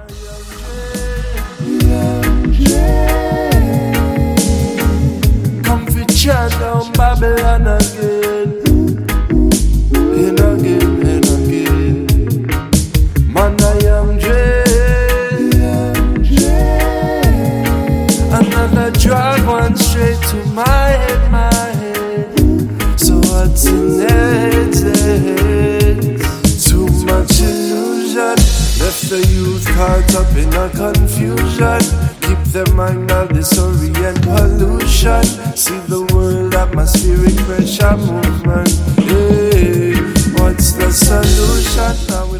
Come fi chant down Babylon again. And again and again. Man, I am dread. Another drag one straight to my head. So what's in it? Too much illusion. Left the youth caught up in a confusion. Keep their mind all disorient pollution. See the world atmospheric pressure movement. Hey, what's the solution?